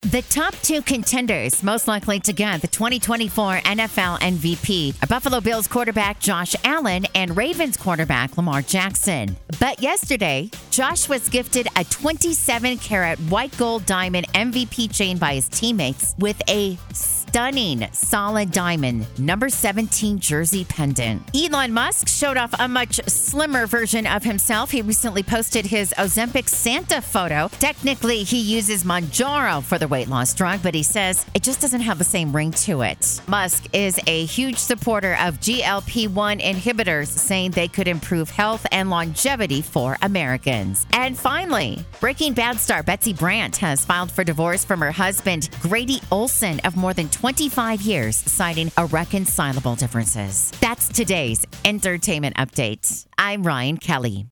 The top two contenders most likely to get the 2024 NFL MVP are Buffalo Bills quarterback Josh Allen and Ravens quarterback Lamar Jackson. But yesterday, Josh was gifted a 27-carat white gold diamond MVP chain by his teammates with a stunning solid diamond number 17 jersey pendant. Elon Musk showed off a much slimmer version of himself. He recently posted his Ozempic Santa photo. Technically, he uses Mounjaro for the weight loss drug, but he says it just doesn't have the same ring to it. Musk is a huge supporter of GLP-1 inhibitors, saying they could improve health and longevity for Americans. And finally, Breaking Bad star Betsy Brandt has filed for divorce from her husband, Grady Olson, of more than 25 years, citing irreconcilable differences. That's today's entertainment update. I'm Ryan Kelly.